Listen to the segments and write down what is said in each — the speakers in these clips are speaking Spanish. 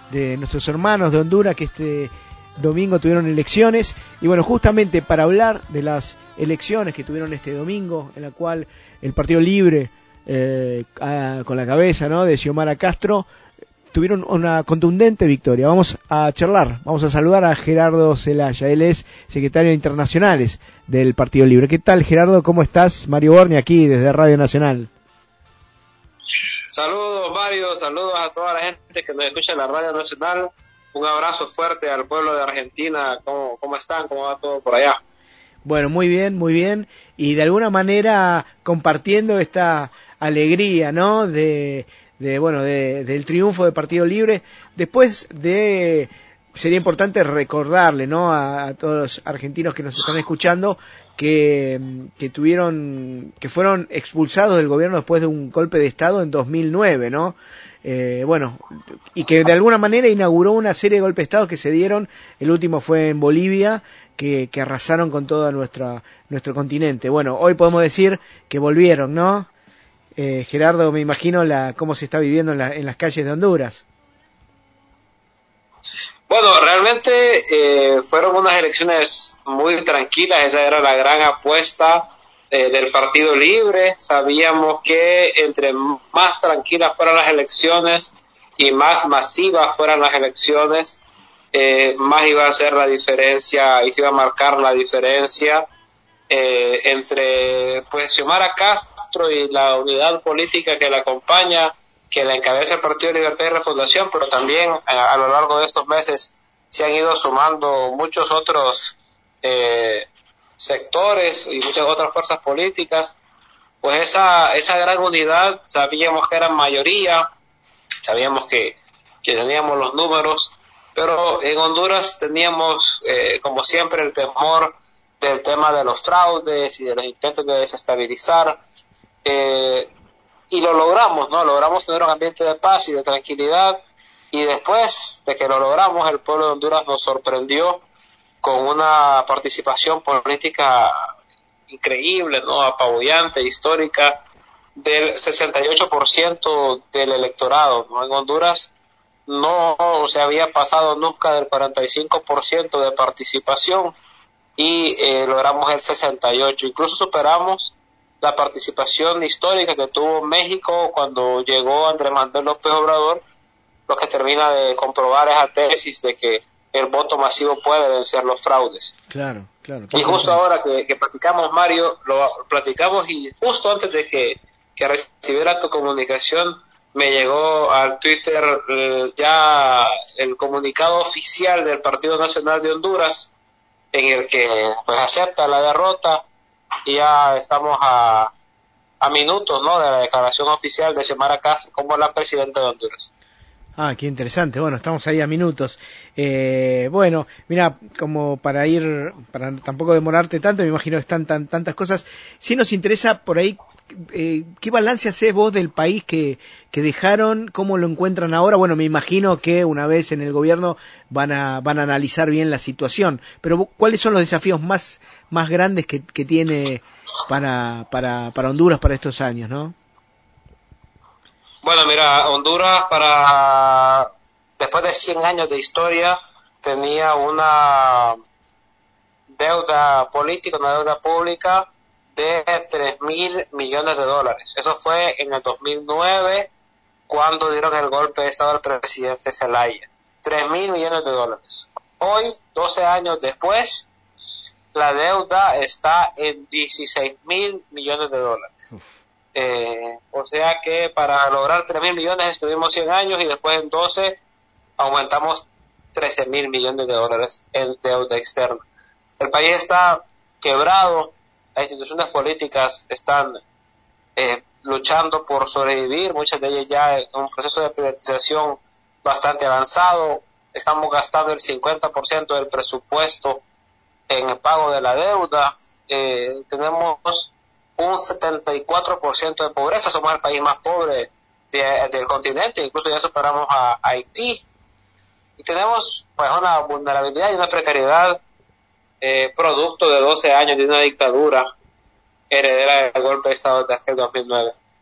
de nuestros hermanos de Honduras que este domingo tuvieron elecciones. Y bueno, justamente para hablar de las elecciones que tuvieron este domingo, en la cual el Partido Libre, con la cabeza, ¿no?, de Xiomara Castro, tuvieron una contundente victoria. Vamos a charlar, vamos a saludar a Gerardo Zelaya. Él es secretario de Internacionales del Partido Libre. ¿Qué tal, Gerardo? ¿Cómo estás? Mario Borni aquí desde Radio Nacional. Saludos, Mario, saludos a toda la gente que nos escucha en la Radio Nacional. Un abrazo fuerte al pueblo de Argentina. ¿Cómo están? ¿Cómo va todo por allá? Bueno, muy bien. Y de alguna manera compartiendo esta alegría, ¿no?, del triunfo del Partido Libre. Después sería importante recordarle, ¿no?, a todos los argentinos que nos están escuchando que fueron expulsados del gobierno después de un golpe de Estado en 2009, ¿no? Y que de alguna manera inauguró una serie de golpes de Estado que se dieron. El último fue en Bolivia, que arrasaron con todo nuestro continente. Bueno, hoy podemos decir que volvieron, ¿no? Gerardo, me imagino cómo se está viviendo en las calles de Honduras. Bueno, realmente fueron unas elecciones muy tranquilas. Esa era la gran apuesta del Partido Libre. Sabíamos que entre más tranquilas fueran las elecciones y más masivas fueran las elecciones, más iba a ser la diferencia y se iba a marcar la diferencia entre Xiomara Castro y la unidad política que la acompaña, que la encabeza el Partido de Libertad y Refundación, pero también a lo largo de estos meses se han ido sumando muchos otros sectores y muchas otras fuerzas políticas. Pues esa gran unidad, sabíamos que era mayoría, sabíamos que teníamos los números, pero en Honduras teníamos, como siempre, el temor del tema de los fraudes y de los intentos de desestabilizar, y lo logramos, ¿no? Logramos tener un ambiente de paz y de tranquilidad, y después de que lo logramos, el pueblo de Honduras nos sorprendió con una participación política increíble, ¿no?, apabullante, histórica, del 68% del electorado, ¿no? En Honduras no se había pasado nunca del 45% de participación y logramos el 68%. Incluso superamos la participación histórica que tuvo México cuando llegó Andrés Manuel López Obrador, lo que termina de comprobar esa tesis de que el voto masivo puede vencer los fraudes. Claro. Y justo ahora que platicamos, Mario, lo platicamos, y justo antes de que recibiera tu comunicación, me llegó al Twitter ya el comunicado oficial del Partido Nacional de Honduras, en el que pues acepta la derrota, y ya estamos a minutos, ¿no?, de la declaración oficial de Xiomara Castro como la presidenta de Honduras. Ah, qué interesante. Bueno, estamos ahí a minutos. Bueno, mira, como para tampoco demorarte tanto, me imagino que están tantas cosas. Sí nos interesa por ahí, ¿qué balance hacés vos del país que dejaron? ¿Cómo lo encuentran ahora? Bueno, me imagino que una vez en el gobierno van a analizar bien la situación. Pero ¿cuáles son los desafíos más grandes que tiene para Honduras para estos años, no? Bueno, mira, Honduras después de 100 años de historia tenía una deuda política, una deuda pública de 3.000 millones de dólares. Eso fue en el 2009, cuando dieron el golpe de Estado al presidente Zelaya. 3.000 millones de dólares. Hoy, 12 años después, la deuda está en 16.000 millones de dólares. O sea que para lograr 3.000 millones estuvimos 100 años, y después en 12 aumentamos 13.000 millones de dólares en deuda externa. El país está quebrado, las instituciones políticas están luchando por sobrevivir, muchas de ellas ya en un proceso de privatización bastante avanzado. Estamos gastando el 50% del presupuesto en el pago de la deuda. Tenemos un 74% de pobreza, somos el país más pobre del continente, incluso ya superamos a Haití, y tenemos pues una vulnerabilidad y una precariedad producto de 12 años de una dictadura heredera del golpe de Estado de aquel 2009.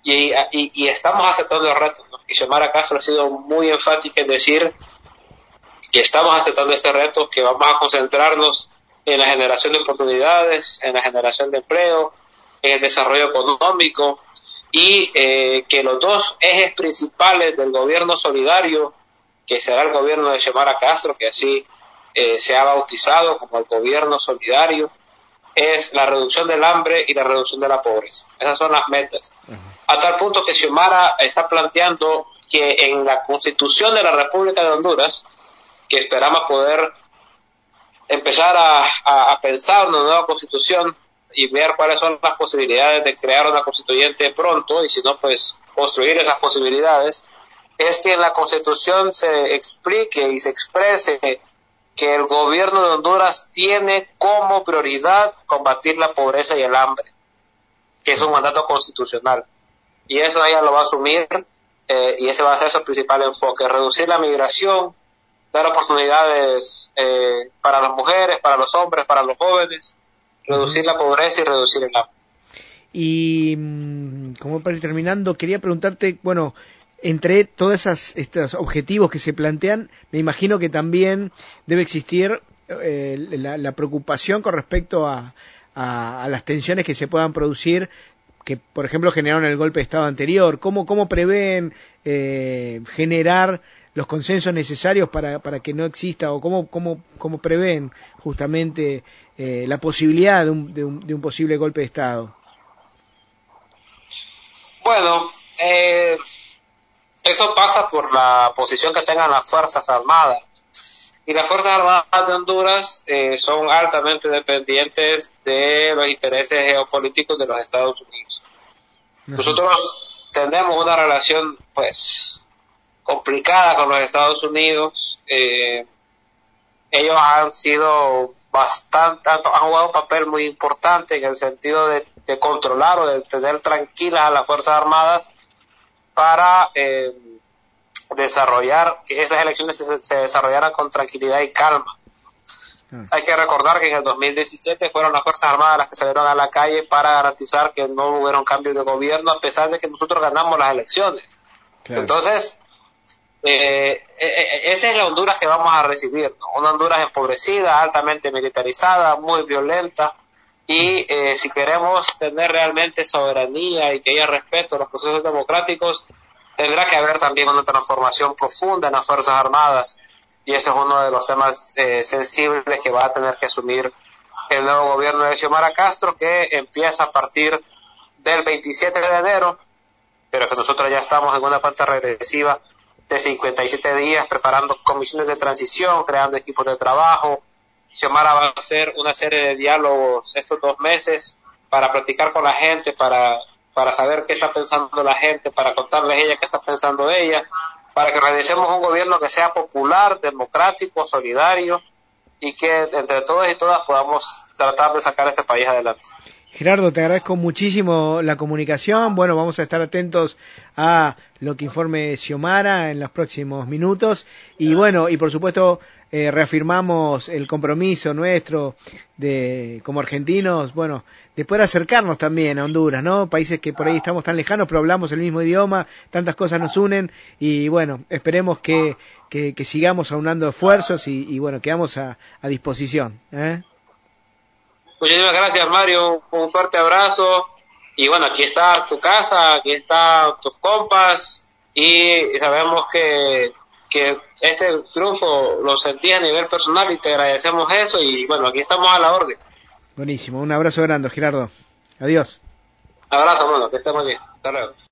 y estamos aceptando el reto, ¿no? Y Xiomara Castro ha sido muy enfática en decir que estamos aceptando este reto, que vamos a concentrarnos en la generación de oportunidades, en la generación de empleo, en el desarrollo económico, y que los dos ejes principales del gobierno solidario, que será el gobierno de Xiomara Castro, que así se ha bautizado como el gobierno solidario, es la reducción del hambre y la reducción de la pobreza. Esas son las metas. A tal punto que Xiomara está planteando que en la Constitución de la República de Honduras, que esperamos poder empezar a pensar una nueva Constitución y ver cuáles son las posibilidades de crear una constituyente pronto, y si no, pues construir esas posibilidades, es que en la Constitución se explique y se exprese que el gobierno de Honduras tiene como prioridad combatir la pobreza y el hambre, que es un mandato constitucional. Y eso ella lo va a asumir, y ese va a ser su principal enfoque: reducir la migración, dar oportunidades para las mujeres, para los hombres, para los jóvenes, reducir la pobreza y reducir el hambre. Y como para ir terminando, quería preguntarte, bueno, entre todos estos objetivos que se plantean, me imagino que también debe existir la preocupación con respecto a las tensiones que se puedan producir, que por ejemplo generaron el golpe de Estado anterior. ¿Cómo prevén generar los consensos necesarios para que no exista, o cómo prevén justamente la posibilidad de un posible golpe de Estado? Bueno, eso pasa por la posición que tengan las Fuerzas Armadas. Y las Fuerzas Armadas de Honduras son altamente dependientes de los intereses geopolíticos de los Estados Unidos. Ajá. Nosotros tenemos una relación, pues, complicada con los Estados Unidos. Ellos han sido han jugado un papel muy importante en el sentido de controlar o de tener tranquilas a las Fuerzas Armadas para desarrollar, que esas elecciones se desarrollaran con tranquilidad y calma. Hay que recordar que en el 2017 fueron las Fuerzas Armadas las que salieron a la calle para garantizar que no hubiera un cambio de gobierno, a pesar de que nosotros ganamos las elecciones. Claro. Entonces, esa es la Honduras que vamos a recibir, ¿no? Una Honduras empobrecida, altamente militarizada, muy violenta, y si queremos tener realmente soberanía y que haya respeto a los procesos democráticos, tendrá que haber también una transformación profunda en las Fuerzas Armadas, y ese es uno de los temas sensibles que va a tener que asumir el nuevo gobierno de Xiomara Castro, que empieza a partir del 27 de enero, pero que nosotros ya estamos en una cuenta regresiva de 57 días preparando comisiones de transición, creando equipos de trabajo. Xiomara va a hacer una serie de diálogos estos 2 meses para platicar con la gente, para saber qué está pensando la gente, para contarles ella qué está pensando ella, para que realicemos un gobierno que sea popular, democrático, solidario, y que entre todos y todas podamos tratar de sacar a este país adelante. Gerardo, te agradezco muchísimo la comunicación. Bueno, vamos a estar atentos a lo que informe Xiomara en los próximos minutos. Y bueno, y por supuesto reafirmamos el compromiso nuestro como argentinos, bueno, de poder acercarnos también a Honduras, ¿no? Países que por ahí estamos tan lejanos, pero hablamos el mismo idioma, tantas cosas nos unen, y bueno, esperemos que sigamos aunando esfuerzos y bueno, quedamos a disposición, ¿eh? Muchísimas gracias, Mario, un fuerte abrazo, y bueno, aquí está tu casa, aquí están tus compas, y sabemos que este triunfo lo sentí a nivel personal y te agradecemos eso, y bueno, aquí estamos a la orden. Buenísimo, un abrazo grande, Gerardo. Adiós. Abrazo, bueno, que estemos bien. Hasta luego.